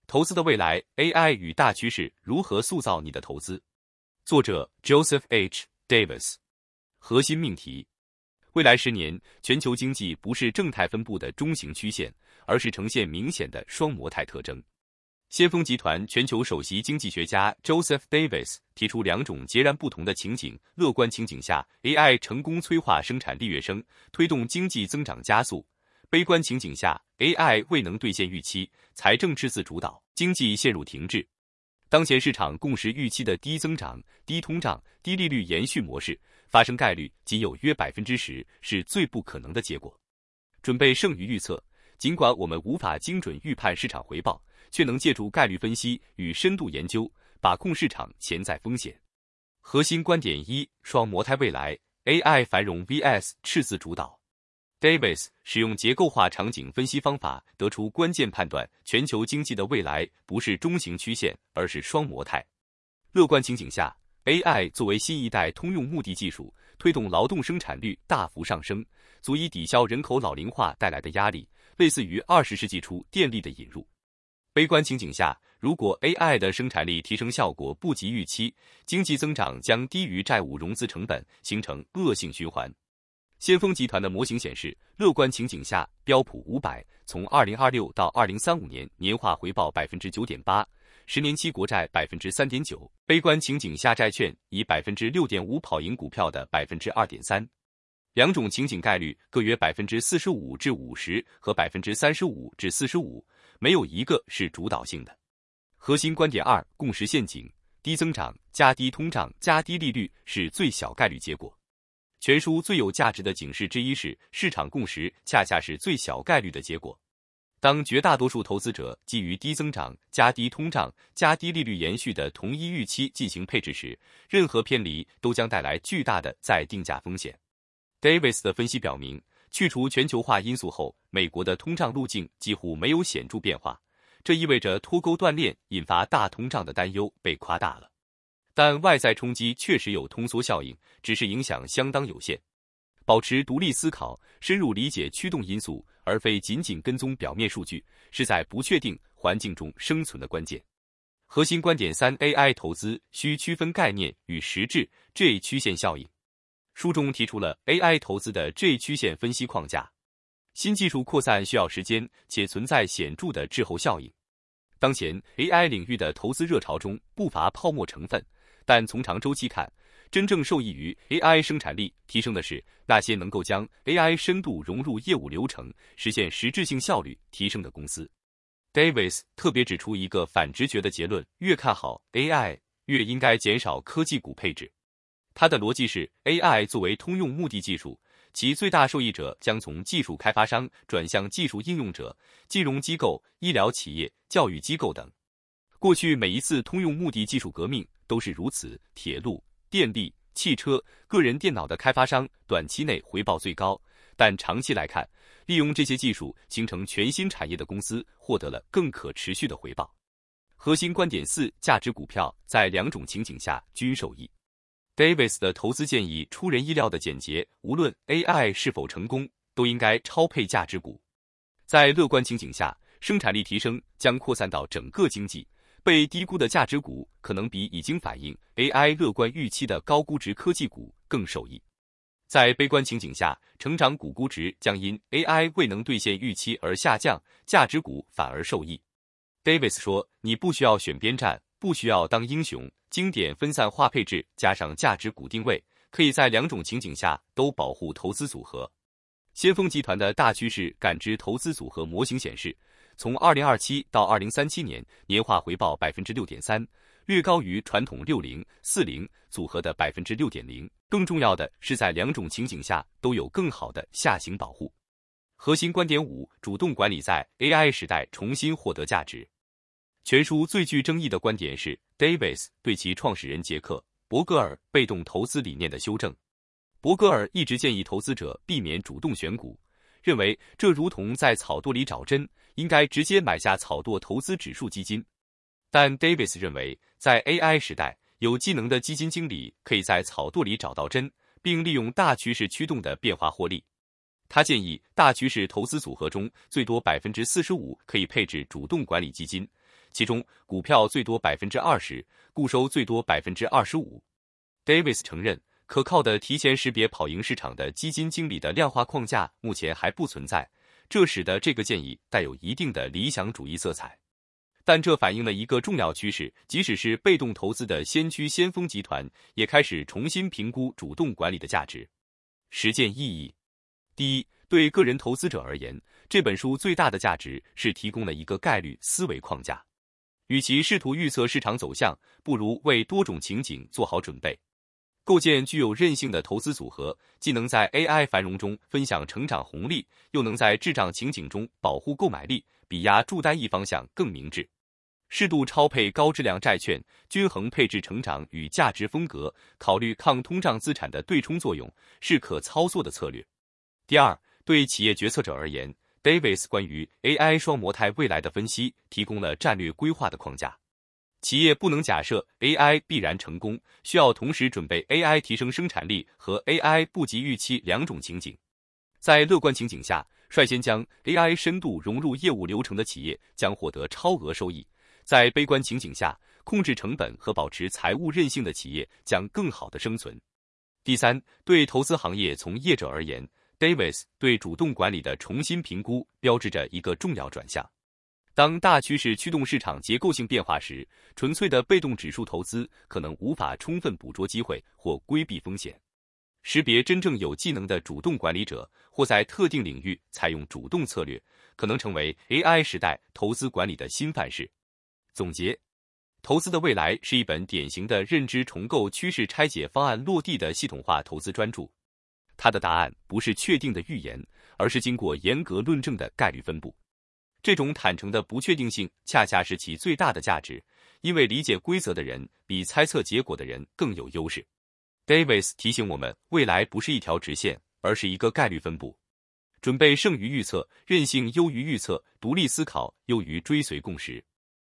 投资的未来 ，AI 与大趋势如何塑造你的投资？作者 Joseph H. Davis。核心命题：未来10年，全球经济不是正态分布的中型曲线，而是呈现明显的双模态特征。先锋集团全球首席经济学家 Joseph Davis 提出2种截然不同的情景：乐观情景下 ，AI 成功催化生产力跃升，推动经济增长加速；悲观情景下 ，AI 未能兑现预期，财政赤字主导，经济陷入停滞。当前市场共识预期的低增长、低通胀、低利率延续模式，发生概率仅有约10%，是最不可能的结果。准备胜于预测，尽管我们无法精准预判市场回报，却能借助概率分析与深度研究，把控市场潜在风险。核心观点1：双模态未来 ，AI 繁荣 vs 赤字主导。Davis 使用结构化场景分析方法，得出关键判断：全球经济的未来不是中型曲线，而是双模态。乐观情景下 ，AI 作为新一代通用目的技术，推动劳动生产率大幅上升，足以抵消人口老龄化带来的压力，类似于20世纪初电力的引入。悲观情景下，如果 AI 的生产力提升效果不及预期，经济增长将低于债务融资成本，形成恶性循环。先锋集团的模型显示，乐观情景下，标普500从2026到2035年年化回报 9.8%，10年期国债 3.9%， 悲观情景下债券以 6.5% 跑赢股票的 2.3%。2种情景概率各约 45%至50%和 35%至45%， 没有一个是主导性的。核心观点2：共识陷阱，低增长加低通胀加低利率是最小概率结果。全书最有价值的警示之一是，市场共识恰恰是最小概率的结果。当绝大多数投资者基于低增长、加低通胀、加低利率延续的同一预期进行配置时，任何偏离都将带来巨大的再定价风险。Davis 的分析表明，去除全球化因素后，美国的通胀路径几乎没有显著变化，这意味着脱钩断裂引发大通胀的担忧被夸大了。但外在冲击确实有通缩效应，只是影响相当有限。保持独立思考，深入理解驱动因素，而非仅仅跟踪表面数据，是在不确定环境中生存的关键。核心观点3： AI 投资需区分概念与实质 J 曲线效应。书中提出了 AI 投资的 J 曲线分析框架。新技术扩散需要时间，且存在显著的滞后效应。当前 AI 领域的投资热潮中不乏泡沫成分，但从长周期看，真正受益于 AI 生产力提升的是那些能够将 AI 深度融入业务流程，实现实质性效率提升的公司。Davis 特别指出一个反直觉的结论：越看好 AI， 越应该减少科技股配置。他的逻辑是 ，AI 作为通用目的技术，其最大受益者将从技术开发商转向技术应用者，金融机构、医疗企业、教育机构等。过去每一次通用目的技术革命都是如此，铁路、电力、汽车、个人电脑的开发商短期内回报最高，但长期来看，利用这些技术形成全新产业的公司获得了更可持续的回报。核心观点4：价值股票在2种情景下均受益。Davis 的投资建议出人意料的简洁，无论 AI 是否成功，都应该超配价值股。在乐观情景下，生产力提升将扩散到整个经济，被低估的价值股可能比已经反映 AI 乐观预期的高估值科技股更受益。在悲观情景下，成长股估值将因 AI 未能兑现预期而下降，价值股反而受益。Davis 说，你不需要选边站，不需要当英雄，经典分散化配置加上价值股定位，可以在2种情景下都保护投资组合。先锋集团的大趋势感知投资组合模型显示，从2027到2037年年化回报 6.3%， 略高于传统60-40组合的 6.0%。更重要的是，在2种情景下都有更好的下行保护。核心观点5：主动管理在 AI 时代重新获得价值。全书最具争议的观点是 Davis 对其创始人杰克·伯格尔被动投资理念的修正。伯格尔一直建议投资者避免主动选股，认为这如同在草垛里找针，应该直接买下草垛投资指数基金。但 Davis 认为，在 AI 时代，有技能的基金经理可以在草垛里找到针，并利用大趋势驱动的变化获利。他建议大趋势投资组合中最多 45% 可以配置主动管理基金， 其中股票最多20%，固收最多25%。Davis 承认，可靠的提前识别跑赢市场的基金经理的量化框架目前还不存在，这使得这个建议带有一定的理想主义色彩。但这反映了一个重要趋势，即使是被动投资的先驱先锋集团，也开始重新评估主动管理的价值。实践意义：第一，对个人投资者而言，这本书最大的价值是提供了一个概率思维框架。与其试图预测市场走向，不如为多种情景做好准备。构建具有韧性的投资组合，既能在 AI 繁荣中分享成长红利，又能在滞涨情景中保护购买力，比押注单一方向更明智。适度超配高质量债券，均衡配置成长与价值风格，考虑抗通胀资产的对冲作用，是可操作的策略。第二，对企业决策者而言， Davis 关于 AI 双模态未来的分析提供了战略规划的框架。企业不能假设 AI 必然成功，需要同时准备 AI 提升生产力和 AI 不及预期两种情景。在乐观情景下，率先将 AI 深度融入业务流程的企业将获得超额收益。在悲观情景下，控制成本和保持财务韧性的企业将更好的生存。第三，对投资行业从业者而言， Davis 对主动管理的重新评估标志着一个重要转向。当大趋势驱动市场结构性变化时，纯粹的被动指数投资可能无法充分捕捉机会或规避风险。识别真正有技能的主动管理者，或在特定领域采用主动策略，可能成为 AI 时代投资管理的新范式。总结：投资的未来是一本典型的认知重构趋势拆解方案落地的系统化投资专著。它的答案不是确定的预言，而是经过严格论证的概率分布。这种坦诚的不确定性恰恰是其最大的价值，因为理解规则的人比猜测结果的人更有优势。Davis 提醒我们，未来不是一条直线，而是一个概率分布。准备胜于预测，韧性优于预测，独立思考优于追随共识。